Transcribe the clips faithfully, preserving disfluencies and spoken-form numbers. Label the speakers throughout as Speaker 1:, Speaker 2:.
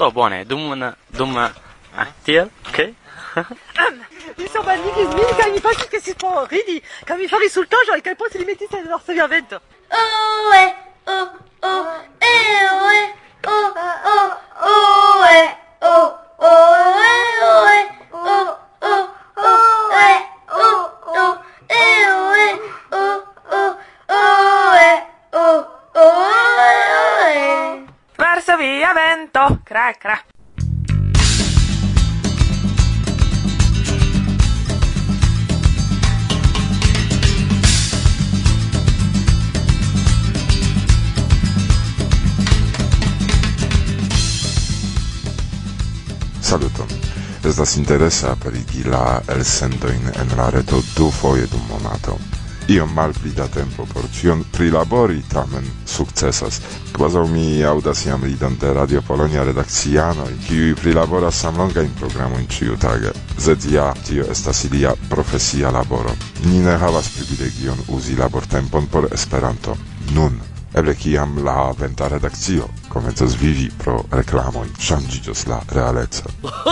Speaker 1: To bone, dum dum tiel, ok?
Speaker 2: Mi sono banditi smica, mi fa che si può ridi, che mi fa risultato e che poi si li metti nel nostro vento.
Speaker 3: Oh eh, oh oh, eh oh eh, oh oh, oh eh, oh oh eh, oh eh, oh oh, oh eh, oh oh, eh oh eh, oh oh, oh eh, oh oh eh.
Speaker 2: Verso via vento, cra cra.
Speaker 4: Saluton. Estas interesa perigi la elsendojn en la reto du foje dum monato. Iom malpli da tempo por cion prilabori, tamen sukcesas. Kvazaŭ mi aŭdas jam ridante Radio Polonia redakcianoj, kiuj prilaboras samlongajn programojn ĉiutage. Sed ja, tio estas ilia profesia laboro. Ni ne havas privilegion uzi labortempon por Esperanto. Nun, eble kiam la venta redakcio komencos vivi pro reklamoj, ŝanĝiĝos la realeco.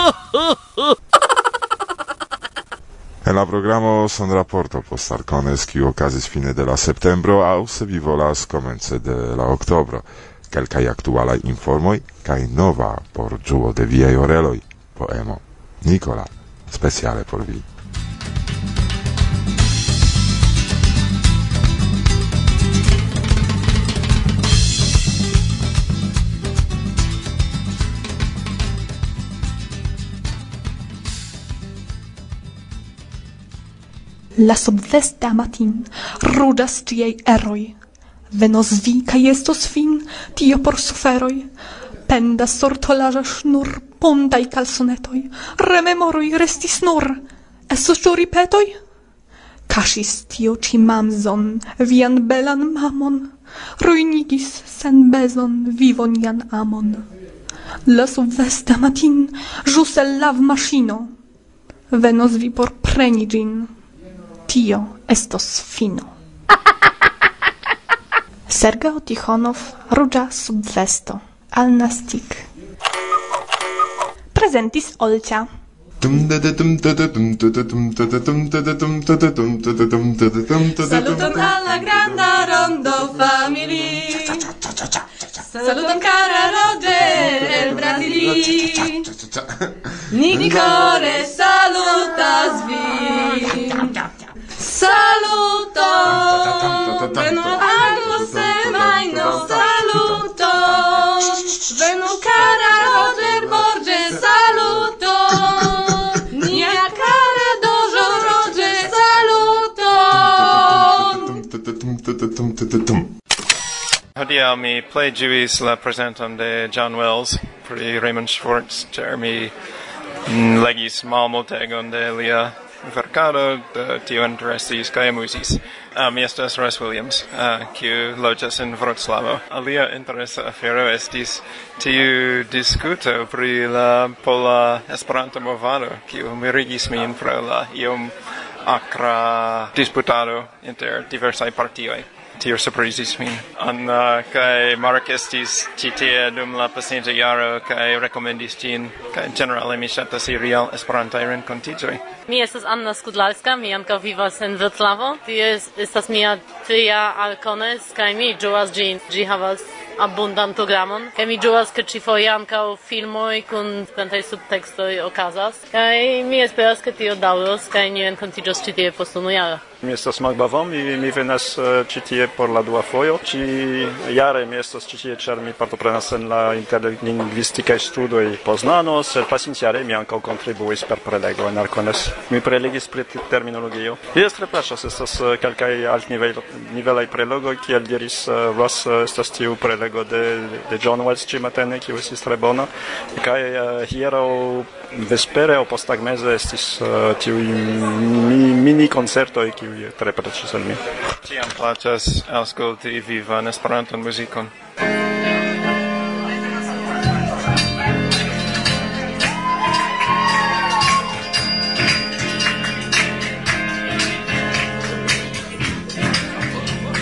Speaker 4: En la programo son raporto post Arcones, kiu okazis fine de la septembro, aŭ se vi volas komence de la oktobro. Kelkaj aktualaj informoj kaj nova por ĝuo de viaj oreloj poemo. Nikola, speciale por vi.
Speaker 5: La subvesta matin ruĝas ĝiaj eroj. Venos vi kaj estos fin tio por suferoj. Pendas sortolaĵa ŝnur, pontaj kalsonetoj. Rememoroj restis nur. Estos ĉu ripetoj? Kaŝis tio ĉi mamzon, vian belan mamon. Ruinigis sen bezon vivon jan amon. La subvesta matin ĵus el lavmaŝino. Venos vi por preni ĝin. Tio estos fino. Sergej Tichonov, Ruĝa subvesto. Alnastik. Prezentis Olcia.
Speaker 6: Saluton alla granda rondo family. Saluton cara Roger el Brasili. Nicore salutas vi. Saluto, venu aglo semajno, saluto, venu cara Roger Borges, saluto, nia cara dojo Roger, saluto.
Speaker 7: Hodiaŭ mi plej ĝuis la prezenton de John Wells pri Raymond Schwartz, ĉar mi legis malmultegon de lia verkado, tio interesis kaj amuzis. Uh, mi estas Russ Williams, uh, kiu loĝas en Vroclavo. Alia interesa afero estis tiu diskuto pri la pola Esperanto-movado, kiu mirigis min pro la iom akra disputado inter diversaj partioj. Tio surprizis min. An uh, kaj Mark estis ĉi tie dum la pasinta jaro kaj rekomendis ĝin, kaj ĝenerale mi ŝatas iri al Esperantaj renkontiĝoj.
Speaker 8: Mi estas Anna Skudlalska, mi ankaŭ vivas en Vroclavo. Tie estas mia tria Alcones kaj mi ĝuas ĝin. Ĝi havas abundan programon, kaj mi ĝuas ke ĉifoje ankaŭ filmoj kun esperantaj subtekstoj okazas. Kaj mi esperas ke tio daŭros kaj ni renkontiĝos ĉi tie post unu jaro.
Speaker 9: Mi estas Magbavon, mi, mi venas uh, ĉi tie por la dua fojo. Ĉi jare mi estas ĉi tie, ĉar mi partoprenas en la interlingvistikaj studoj Poznano, sed pasintjare mi ankaŭ kontribuis per prelego en Arcones. Mi prelegis pri terminologio. Mi estas tre plaĉas, estas uh, kelkaj altnivelaj prelegoj, kiel diris uh, Ross, uh, estas tiu prelego de, de John Wells ĉi-matene, kiu estis tre bona. Kaj uh, hieraŭ vespere aŭ posttagmeze estis uh, tiuj mi, mini koncertoj, kiuj tre plaĉis al mi.
Speaker 7: Ĉiam plaĉas aŭskulti vivan Esperantan muzikon.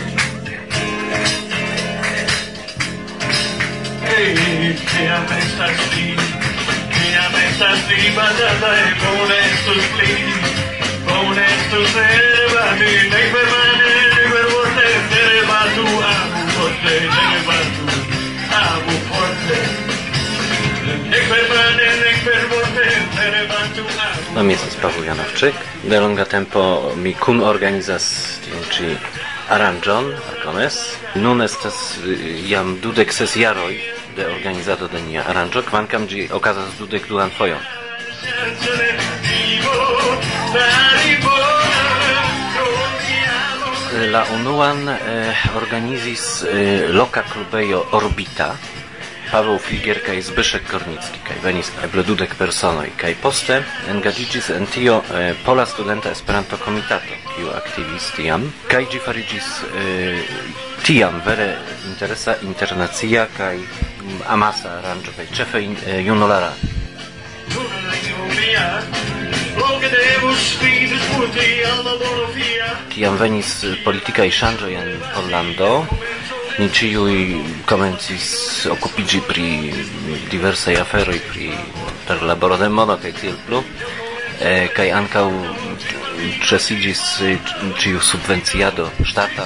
Speaker 10: Hey, ĉiam estas Mam jest Paweł Janowczyk. De longa tempo mi kun organizas ci aranĝon, arcones. Nun estas jam dudek ses jaroj de organizado de nia aranĝo, kvankam ĝi okazas dudek duan fojon. La unuan eh, organizis eh, loka klubejo Orbita. Paweł Fligier kaj Zbyszek Kornicki kaj venis eble dudek personoj kaj poste engaĝiĝis en tio eh, Pola Studenta Esperanto Komitato, kiu aktivis tiam kaj ĝi fariĝis eh, tiam vere interesa internacia kaj amasa aranĝo kaj ĉefe eh, junulara. Kiam venis politikaj ŝanĝoj en Pollando, ni ĉiuj komencis okupiĝi pri diversaj aferoj, pri per laboro de mono kaj tiel plu, eh, kaj ankaŭ ĉesiĝis ĉiu subvenciado ŝtata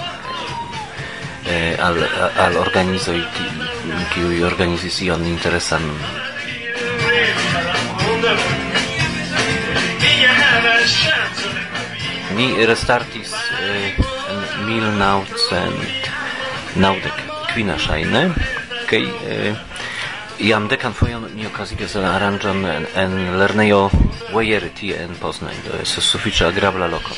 Speaker 10: eh, al, al organizoj, kiuj organizis ion interesan. Ni restartis eh, en mil naŭcent naŭdek kvina ŝajne, kaj eh, jam dekan fojon mi okazigas la aranĝon en, en lernejo Wejery tie en Poznań. To estas sufiĉe agrabla loko.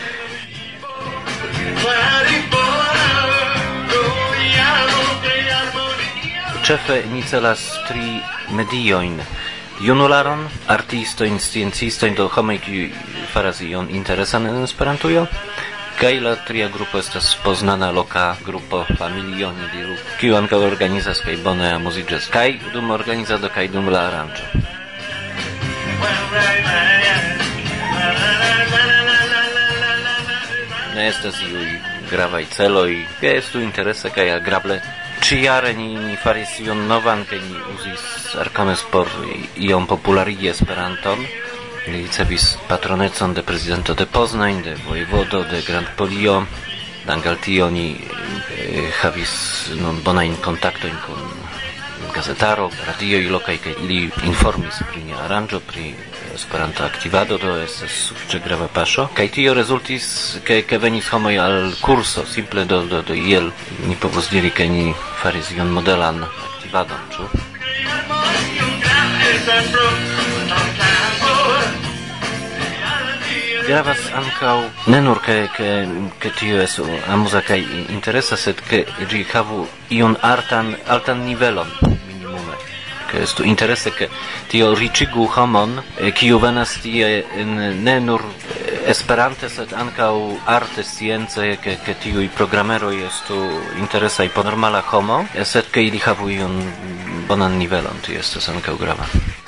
Speaker 10: Ĉefe ni celas tri mediojn: junularon, artistojn, sciencistojn, do homoj, kiuj faras ion interesan en Esperantujo. Kaj la tria grupo estas poznana loka grupo familio, ni diru, kiu ankaŭ organizas kaj bone amuziĝas, kaj dum organizado kaj dum la aranĝo. Ne estas iuj gravaj celoj, kaj estu interese kaj agrable. Ĉiare ni, ni faris ion novan, kaj ni uzis Arcones por iom popularigi Esperanton. Li ricevis patronecon de prezidento de Poznań, de vojevodo, de Grand Polio. Dank tio ni eh, havis nun bonajn kontaktojn kun gazetaro, radioj lokaj, kaj li informis pri nia aranĝo, pri Esperanta aktivado, do estas sufiĉe grava paŝo. Kaj tio rezultis, ke, ke venis homoj al kurso, simple do, do, do iel ni povos diri, ke ni faris ion modelan aktivadon, ĉu? Gravas ankaŭ ne nur ke, ke, ke tio estu amuza kaj interesa, sed ke ĝi havu iun artan, altan nivelon minimume. Ke estu interese, ke tio riĉigu homon, kiu venas tie ne nur esperante, sed ankaŭ arte, science, ke, ke tiuj programeroj estu interesaj por normala homo, sed ke ili havu iun bonan nivelon, tio estas ankaŭ grava.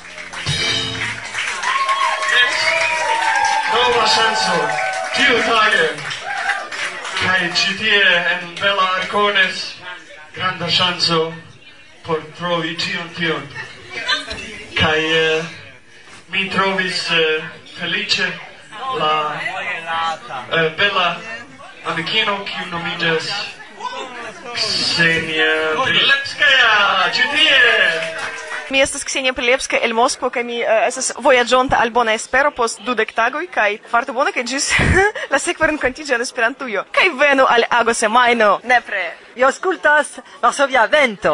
Speaker 11: Nova ŝanco tiutage, kaj ĉi tie en bela Arcones granda ŝanco por trovi tion tion. Kaj eh, mi trovis eh, feliĉe la eh, bela amikino, kiu nomiĝas Ksenia Prilepskaja, ĉi tie.
Speaker 2: Mi estas Ksenia Prilepska el Moskvo, kaj mi uh, estas vojaĝonta al Bona Espero post dudek tagoj, kaj fartu bone, kaj ĝis la sekva renkontiĝo en Esperantujo. Kaj venu al ago semajno, nepre.
Speaker 12: Vi aŭskultas Varsovia Vento.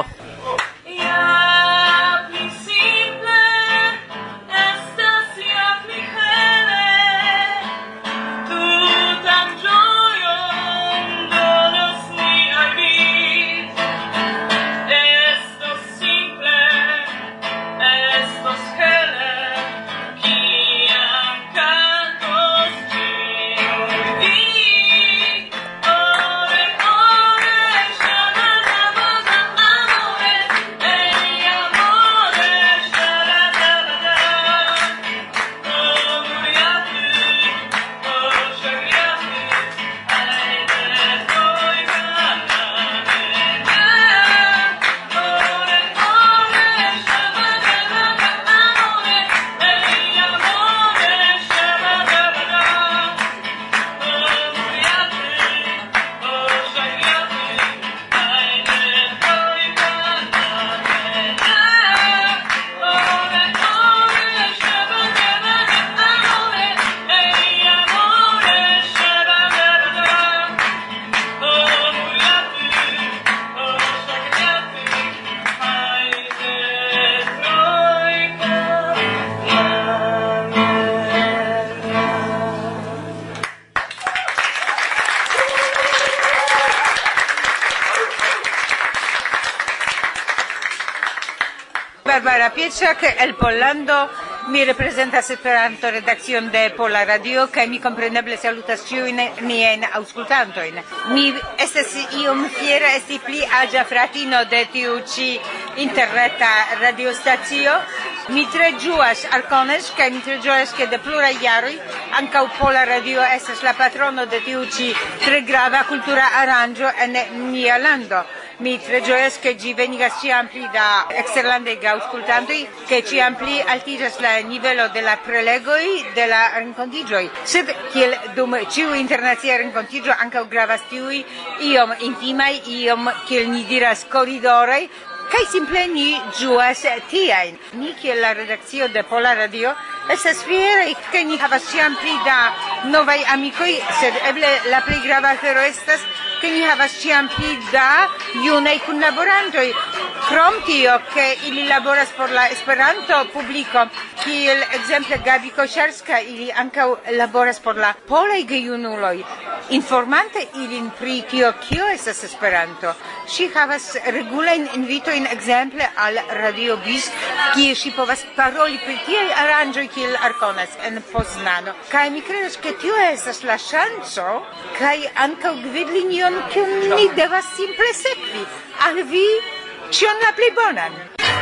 Speaker 13: Barbara Pietrzak, el Pollando. Mi reprezentas Esperanto redakcion de Pola Radio, kaj mi kompreneble salutas ĉiujn miajn aŭskultantojn. Mi estas iom fiera esti pli aĝa fratino de tiu ĉi interreta radiostacio. Mi tre ĝuas Arcones, kaj mi tre ĝojas, ke de pluraj jaroj ankaŭ Pola Radio estas la patrono de tiu ĉi tre grava kultura aranĝo en nia lando. Mi tre ĝojas, ke ĝi venigas ĉiam pli da eksterlandaj aŭskultantoj, ke ĉiam pli altiĝas la nivelo de la prelegoj de la renkontiĝoj. Sed kiel dum ĉiu internacia renkontiĝo ankaŭ gravas tiuj iom intimaj, iom kiel ni diras koridoroj, kaj simple ni ĝuas tiajn. Ni kiel la redakcio de Pola Radio estas fieraj, ke ni havas ĉiam pli da novaj amikoj, sed eble la plej grava afero estas che ni havas ĉiam pli da junaj kunlaborantoj. Krom tio, ke ili laboras por la Esperanto publiko, kiel ekzemple Gabi Koszarska, ili ankaŭ laboras por la polaj gejunuloj, informante ilin pri tio, kio estas Esperanto. Ŝi havas regulajn invitojn ekzemple al Radio Bis, kie ŝi povas paroli pri tiaj aranĝoj kiel Arcones en Poznano. Kaj mi kredas, ke tio estas la ŝanco kaj ankaŭ gvidlinion, kiun ni devas simple sekvi. Al vi ĉion la plej bonan.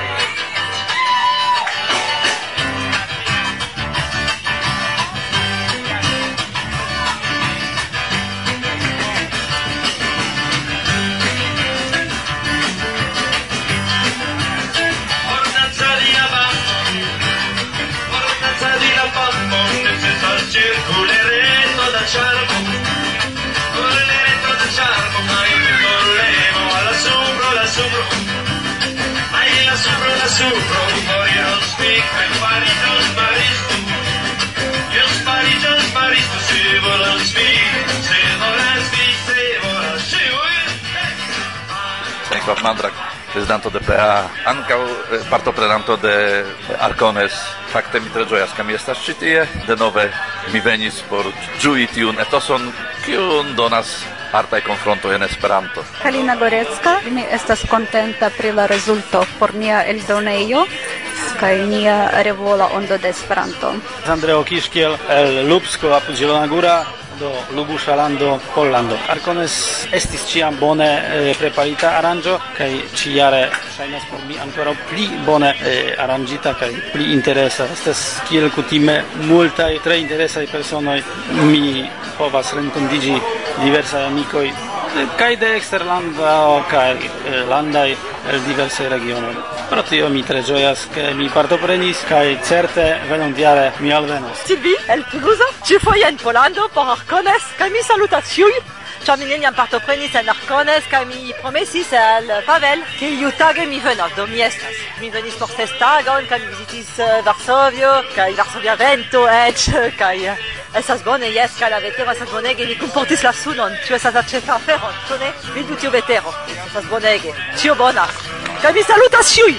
Speaker 11: Circuleremo da charco, correremo da charco, mai corremo alla sopra, la sopra, mai la sopra, la sopra, fuori non spicca, il marito sparisto, io sparito, sparisto, se vola spicca, se vola spicca, se vola spicca.
Speaker 14: Stanisław Mandrak, prezidanto D P A, ankaŭ partoprenanto de Arcones. Fakte mi tre ĝojas, ke mi estas ĉi tie. Denove mi venis por ĝui tiun etoson, kiun donas artaj konfrontoj en Esperanto.
Speaker 15: Halina Gorecka, mi estas kontenta pri la rezulto por nia eldonejo kaj nia revola ondo de Esperanto.
Speaker 16: Andreo Kiszkiel, el Lubsko apud Zielona Góra, do Lubusza lando Pollando. Arcones estis ĉiam bone eh, preparita aranĝo kaj ĉiare ŝajnas por mi ankoraŭ pli bone eh, aranĝita kaj pli interesa. Estas kiel kutime multaj tre interesaj personoj. Mi povas renkontiĝi diversaj amikoj kaj de eksterlando kaj eh, landaj el diversaj regionoj. Pro tio mi tre ĝojas, ke mi partoprenis kaj certe venontjare mi alvenos.
Speaker 12: Silvi, el Toulouse, ĉiufoje en Pollando por Arcones, kaj mi salutas ĉiujn, ĉar mi neniam partoprenis en Arcones, kaj mi promesis al Pavel, ke iutage mi venos, do mi estas. Mi venis por ses tagon, kaj mi vizitis Varsovio, kaj Varsovia vento eĉ, kaj estas bone, jes, kaj la vetero estas bonege, mi kunportis la sunon, tio estas la ĉefa afero, ĉu ne? Vidu tiu vetero, estas bonege, ĉio bona. Kaj mi salutas ĉiujn!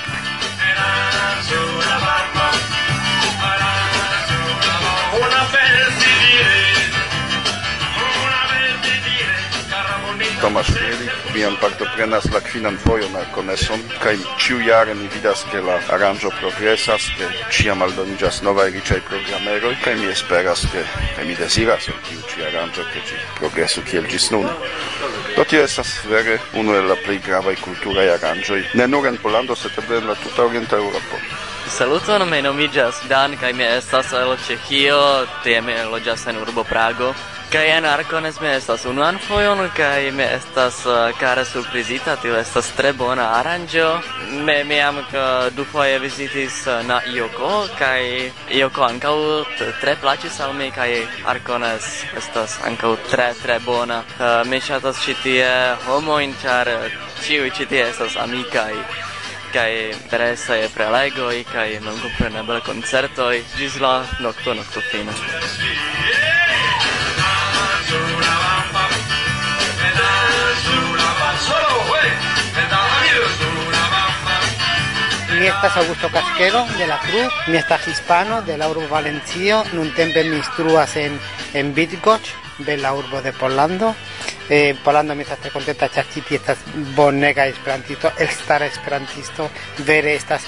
Speaker 17: Tomasz Mielik, mian partoprenas la kvinan fojon Arconeson, kaj ĉiujare mi vidas, ke la aranĝo progresas, ke ĉiam aldoniĝas novaj riĉaj programeroj, kaj mi esperas, ke kaj mi deziras el tiu ĉi aranĝo, ke ĝi progresu kiel ĝis nun. Do tio estas vere unu el la plej gravaj kulturaj aranĝoj, ne nur en Pollando, sed eble en la tuta orienta Eŭropo.
Speaker 1: Saluton, mi nomiĝas Dan kaj mi estas el Ĉeĥio, tie mi loĝas en urbo Prago. Kaj en Arcones mi estas unuan fojon, kaj mi estas uh, kare surprizita, tio estas tre bona aranĝo. Mi, mi jam uh, dufoje vizitis uh, na Ioko, kaj Ioko ankaŭ tre plaĉis al mi, kaj Arcones estas ankaŭ tre tre bona. Uh, mi ŝatas ĉi tie homojn, ĉar ĉiuj ĉi tie estas amikaj kaj interesaj prelegoj kaj memkompreneble koncertoj ĝis la nokto noktofino.
Speaker 18: Mi estas Augusto Casquero de la Cruz, mi estas hispano de la urbo Valencio, nuntempe mi instruas en, en Bydgoszcz, de la urbo de Pollando. Eh, Pollando mi estas tre kontenta, ĉar ĉi tie estas bonega esperantisto, elstara esperantisto, vere estas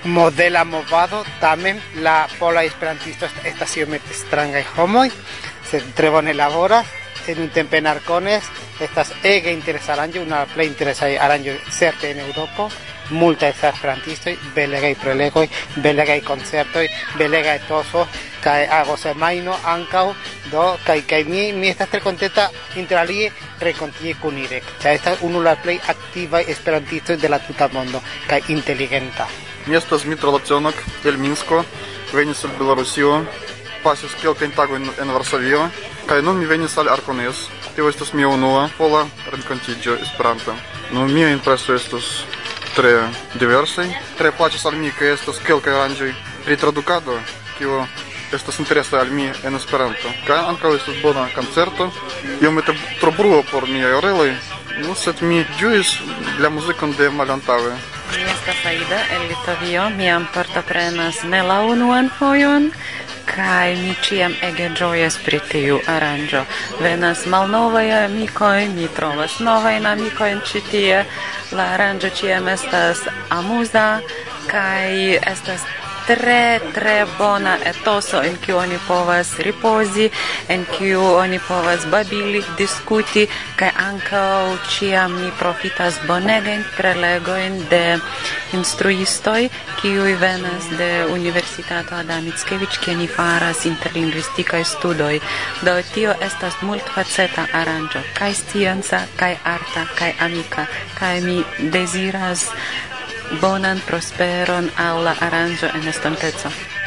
Speaker 18: modela movado, tamen la pola esperantisto estas iomete strangaj homoj, sed tre bone laboras. En un tempo en Arcones estas ege interesa aranĝo, una plej interesaj aranĝoj certe en Eŭropo. Multaj esperantistoj, belegaj prelegoj, belegaj koncertoj, belegaj toso kaj agosemajno ankaŭ do kaj kaj mi mi estas tre kontenta interalie renkontiĝi kun ili, ĉar estas unu la plej aktivaj esperantistoj de la tuta mondo kaj inteligenta.
Speaker 19: Mi estas Dmitro Lacionok el Minsko, venis el Belarusio, pasis kelkajn tagojn en Varsovio, kaj nun mi venis al Arcones. Tio estas mia unua pola renkontiĝo Esperanta. Nu, mia impreso estas tre diversaj. Tre plaĉas al mi, ke estas kelkaj aranĝoj pri tradukado, kio estas interesa al mi en Esperanto. Kaj ankaŭ estas bona koncerto, iomete tro brua por miaj oreloj, nu, sed mi ĝuis la muzikon de malantaŭe.
Speaker 20: Mi estas Aida el Litovio, mi jam partoprenas ne la unuan fojon, kaj mi ĉiam ege ĝojas pri tiu aranĝo. Venas malnovaj amikoj, mi trovas novajn amikojn ĉi tie. La aranĝo ĉiam estas amuza kaj estas tre tre bona etoso en kiu oni povas ripozi, en kiu oni povas babili, diskuti, kaj ankaŭ ĉiam mi profitas bonegajn prelegojn de instruistoj, kiuj venas de Universitato Adam Mickiewicz, kie ni faras interlingvistikaj studoj. Do tio estas multfaceta aranĝo, kaj scienca, kaj arta, kaj amika, kaj mi deziras bonan prosperon al la aranĝo en estonteco.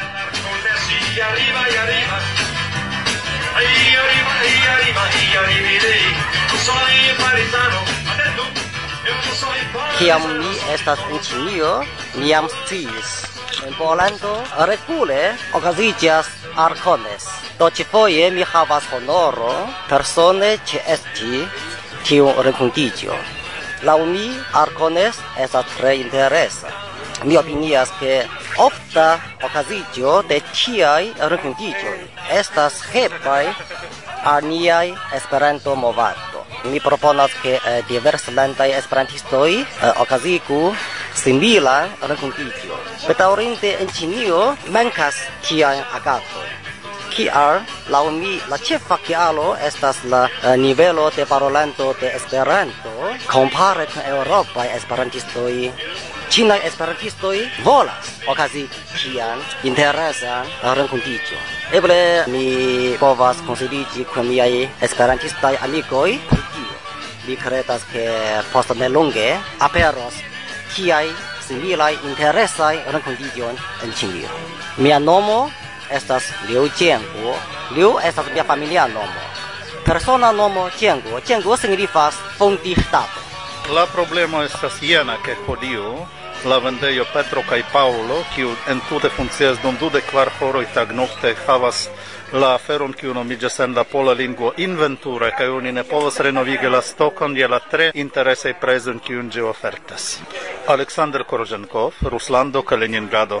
Speaker 21: Kiam mi estas en Ĉinio, mi jam sciis. En Pollando regule okaziĝas Arcones. Do ĉifoje mi havas honoron persone ĉeesti tiun renkontiĝon. Laŭ mi, Arcones estas tre interesa. Mi opinias, ke ofta okaziĝo de tiaj renkontiĝoj estas helpaj al niaj Esperanto-movado. Mi proponas, ke eh, diverslandaj esperantistoj eh, okazigu similan renkontiĝon. Bedaŭrinde en Ĉinio mankas tiaj agadoj. Kial, laŭ mi, la ĉefa kialo estas la uh, nivelo de parolanto de Esperanto kompare kun eŭropaj esperantistoj. Ĉinaj esperantistoj volas okazigi tian interesan renkontiĝon. Eble mi povas konsiliĝi kun miaj esperantistaj amikoj pri tio. Mi kredas, ke post nelonge aperos tiaj similaj interesaj renkontiĝoj en Ĉinio. Mia nomo estas Liu Jianguo. Liu estas mia familia nomo. Persona nomo Jianguo. Jianguo signifas fondi ŝtato.
Speaker 22: La problemo estas jena, ke hodiaŭ la vendejo Petro kaj Paŭlo, kiu entute funkcias dum dudek kvar horoj tagnokte, havas la aferon, kiu nomiĝas en la pola lingvo inventure, kaj oni ne povas renovigi la stokon je la tre interesaj prezoj, kiujn ĝi ofertas. Aleksandr Korženkov, Ruslando, Kaliningrado.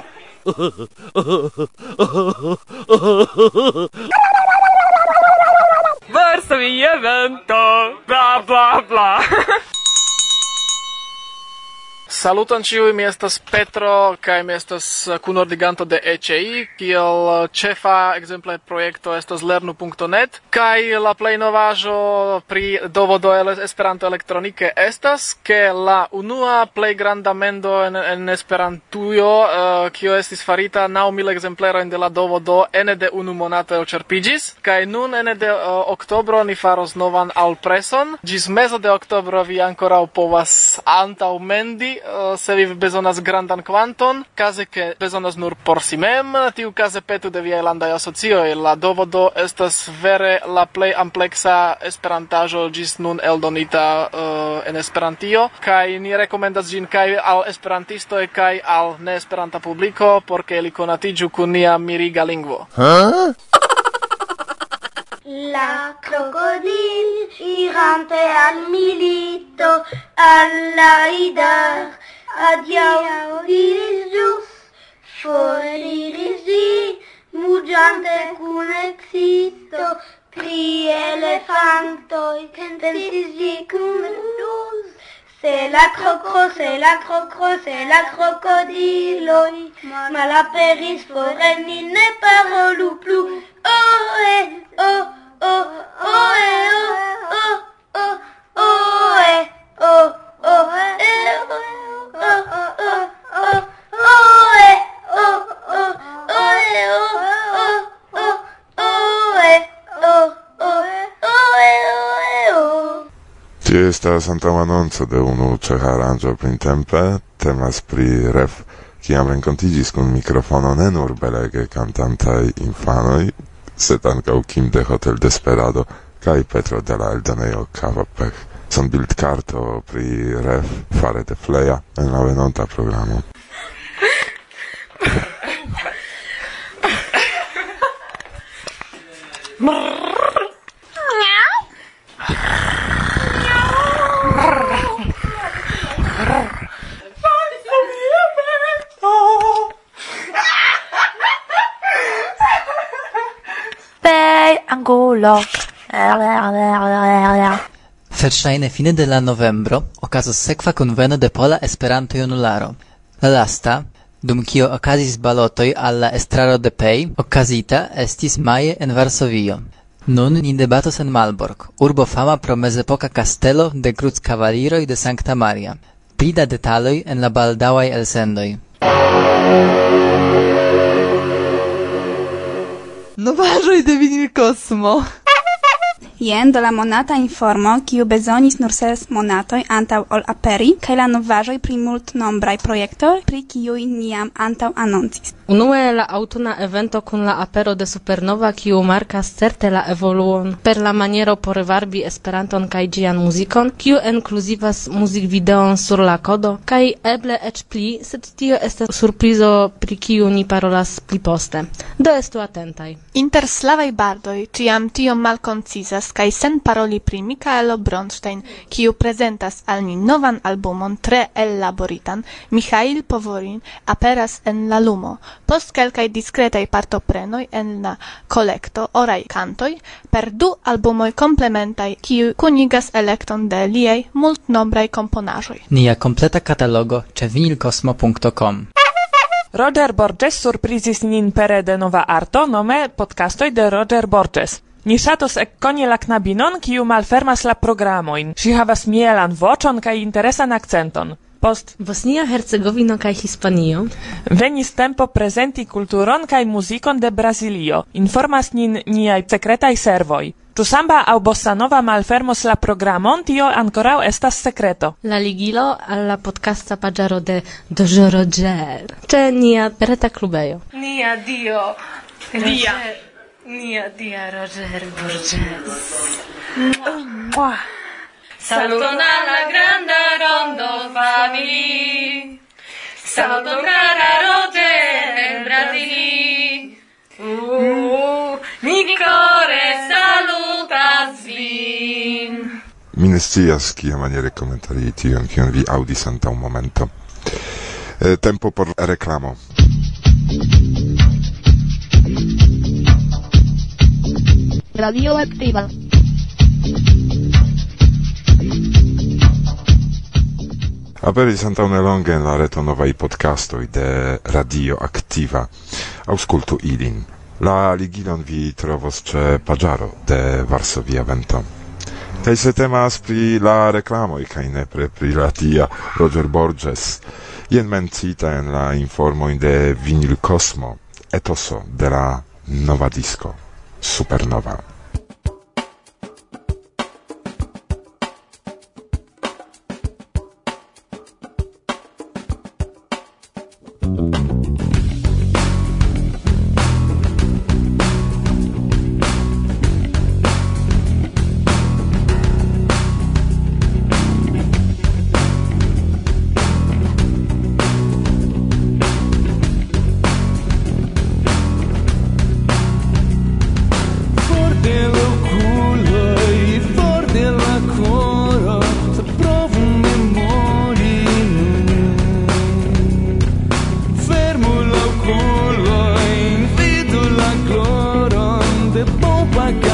Speaker 2: Varsovie evento, bla bla bla. Saluton ĉiuj, mi estas Petro kaj mi estas kunordiganto de E C I, kiel ĉefa ekzemple projekto estas lernu punkto net, kaj la plej novaĵo pri dovodo el Esperanto elektronike estas, ke la unua plej granda mendo en, en Esperantujo, uh, kio estis farita naŭ mil ekzemplerojn de la dovodo ene de unu monato elĉerpiĝis, kaj nun ene de uh, oktobro ni faros novan alpreson. Ĝis mezo de oktobro vi ankoraŭ povas antaŭmendi, se vi bezonas grandan kvanton, kaze ke bezonas nur por si mem, tiu kaze petu de viaj landaj asocioj. La dovodo estas vere la plej ampleksa esperantaĵo ĝis nun eldonita uh, en Esperantio, kaj ni rekomendas ĝin kaj al esperantistoj kaj al neesperanta publiko, por ke ili konatiĝu kun nia miriga lingvo.
Speaker 3: Huh? La crocodile irante al milito alla idar adiau diris jus foriris di mugiante cun excito pri elefantoi pensis di cun luz c'est la crocro, c'est la crocro, c'est la crocodilo. Malaperis foreni ne parolu plus. Oh eh, oh, oh, oh eh, oh, oh, oh, oh eh, oh, oh eh, oh, oh, oh, oh, oh eh, oh, oh, oh eh, oh, oh, oh, oh eh, oh, oh, oh eh, oh.
Speaker 4: Tio estas antaŭanonco de unu ĉeĥa aranĝo printempe, temas pri ref, kiam renkontiĝis kun mikrofono ne nur belege kantantaj infanoj, sed ankaŭ Kim de Hotel Desperado kaj Petro de la eldonejo Kava Pech. Son bildkarto pri ref fare de Fleja en la venonta programo.
Speaker 5: Bei angulo.
Speaker 23: Verŝajne fine de la novembro okazos sekva kunveno de Pola Esperanto-Junularo. La lasta, dum kio okazis balotoj al la estraro de Pej, okazita estis maje en Varsovio. Nun ni debatos en Malbork, urbo fama pro mezepoka kastelo de kruckavaliroj de Sankta Maria. Pli da detaloj en la baldaŭaj elsendoj.
Speaker 5: Novaĵoj de Vinil Kosmo.
Speaker 24: Jen do la monata informo, kiu bezonis nur ses monatoj antaŭ ol aperi, kaj la novaĵoj pri multnombraj projektoj, pri kiuj ni jam antaŭ anoncis.
Speaker 8: Unue la aŭtuna evento kun la apero de Supernova, kiu markas certe la evoluon per la maniero por varbi Esperanton kaj ĝian muzikon, kiu inkluzivas muzikvideon sur la kodo, kaj eble eĉ pli, sed tio estas surprizo, pri kiu ni parolas pli poste. Do estu atentaj.
Speaker 25: Inter slavaj bardoj ĉiam tiom malkoncizas kaj sen paroli pri Mikaelo Bronstein, kiu prezentas al ni novan albumon tre ellaboritan, Michail Povorin aperas en la lumo. Post kelkaj diskretaj partoprenoj en la kolekto Oraj kantoj per du albumoj komplementaj, kiuj kunigas elekton de liaj multnombraj komponaĵoj.
Speaker 23: Nia kompleta katalogo ĉe vinilkosmo punkto com.
Speaker 26: Roger Borges surprizis nin pere de nova arto, nome podcastoj de Roger Borges. Ni ŝatus ekkoni la knabinon, kiu malfermas la programojn. Ŝi havas mielan voĉon kaj interesan akcenton. Post
Speaker 8: Bosnia-Hercegovino kaj Hispanio
Speaker 26: venis tempo prezenti kulturon kaj muzikon de Brazilio. Informas nin niaj sekretaj servoj. Ĉu samba aŭ bossa nova malfermos la programon, tio ankoraŭ estas sekreto.
Speaker 8: La ligilo al la podcasta paĝaro de Dojo Roger ĉe nia reta klubejo.
Speaker 25: Nia dio,
Speaker 8: Nia, nia dia Roger Borges.
Speaker 6: Saluton alla granda rondo famigli, saluton cara Roger en Brasili. Uh, mi core salutas vin.
Speaker 4: Mi ne scias kiamaniere komentari tion, kion vi aŭdis antaŭ momento. Eh, tempo por reklamo.
Speaker 5: Radioaktiva.
Speaker 4: Aperis antaŭ nelonge en la reto novaj podcastoj de Radioaktiva. Aŭskultu ilin. La ligilon vi trovos ĉe paĝaro de Varsovia Vento. Kaj se temas pri la reklamoj kaj nepre pri la tia Roger Borges, jen mencita en la informoj de Vinil Kosmo, etoso de la nova disco Supernova.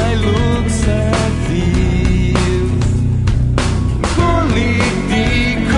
Speaker 6: Politico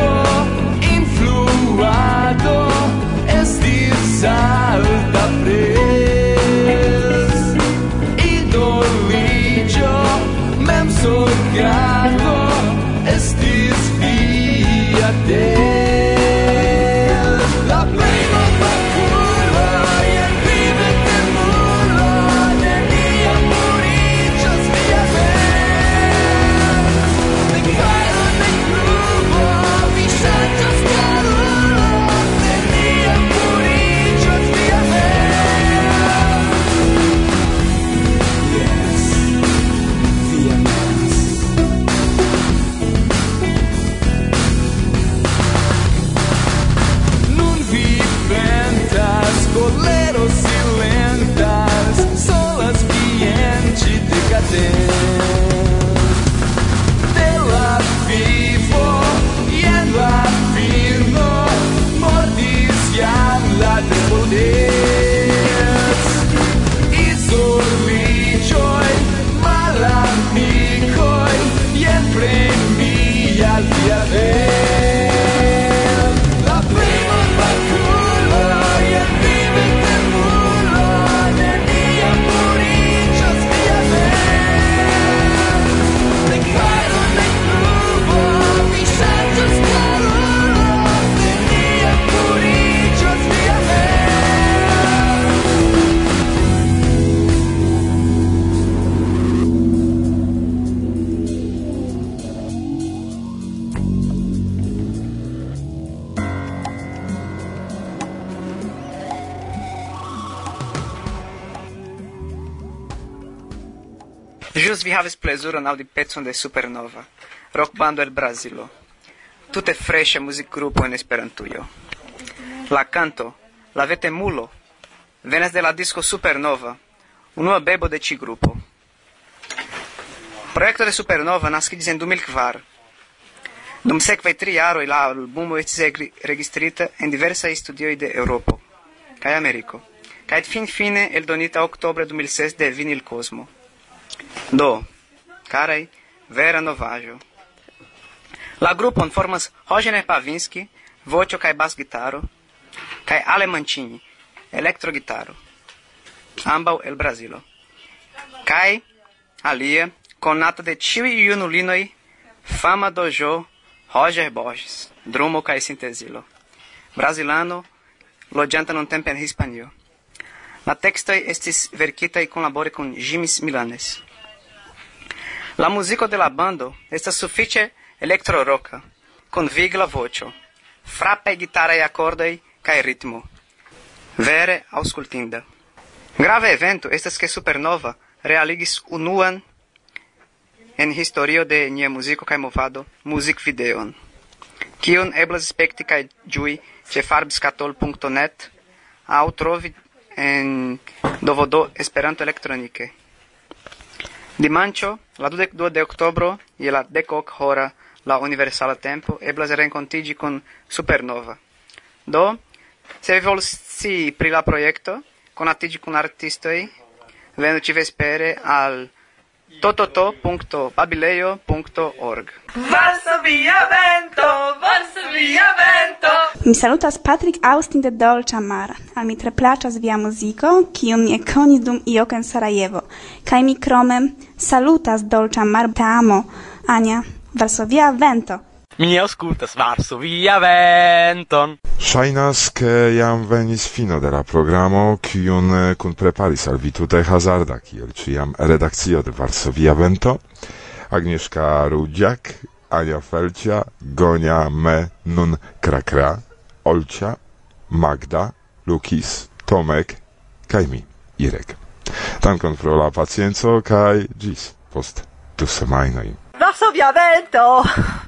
Speaker 7: Jus vi havis plezuron aŭdi pecon de Supernova, rockbando el Brazilo. Tute freŝa muzikgrupo en Esperantujo. La canto, La Vetemulo, venas de la disco Supernova, unua bebo de ĉi grupo. Projekto de Supernova naskiĝis en du mil kvar. Dum sekvaj tri jaroj la albumo estis registrita en diversaj studioj de Eŭropo kaj Ameriko, kaj finfine eldonita oktobre du mil ses de Vinyl Cosmo. Do, caraj, vera novaĵo. La grupon formas Roger Pavinski, voĉo kaj basgitaro, kaj Ale Mancini, elektrogitaro, ambaŭ el Brazilo. Kaj alie, konata de ĉiuj junulinoj, fama dojo Roger Borges, drumo kaj sintezilo. Brazilano, loĝanta nuntempe en Hispanio. La tekstoj estis verkitaj kunlabore kun Jimis Milanes. La muziko de la bando estas sufiĉe elektro-roka, kun vigla voĉo, frapaj gitaraj akordoj kaj ritmo. Vere aŭskultinda. Grava evento estas ke Supernova realigis unuan en historio de nia muziko kaj movado muzikvideon, kiun eblas spekti kaj ĝui ĉe farbskatol punto net aŭ trovi en Dovodo Esperanto elektronike. Dimanĉo, la dudek dua de oktobro, je la dekok hora la universala tempo, eblas renkontiĝi kun Supernova. Do, se vi volus scii pri la projekto, konatiĝi kun artistoj, venu ĉi-vespere al tototo punto babilejo punto org.
Speaker 6: Varsovia vento, Varsovia vento.
Speaker 24: Mi salutas Patrick Austin de Dolĉa Mar. Al mi tre plaĉas via muziko, kiun mi ekkonis dum io en Sarajevo. Kaj mi krome salutas Dolĉa Mar. Te amo, Ania. Varsovia vento.
Speaker 9: Mi aŭskultas Varsovia venton.
Speaker 4: Ŝajnas, ke jam venis fino de la programo, kiun kunpreparis al vi tute hazarda, kiel ĉiam redakcio de Varsovia Vento, Agnieszka Rudziak, Ania Felcia, Gonia Me Nun Krakra, Olcia, Magda, Lukis, Tomek, kaj mi, Irek. Dankon pro la pacienco kaj ĝis post du semajnoj.
Speaker 12: Varsovia Vento!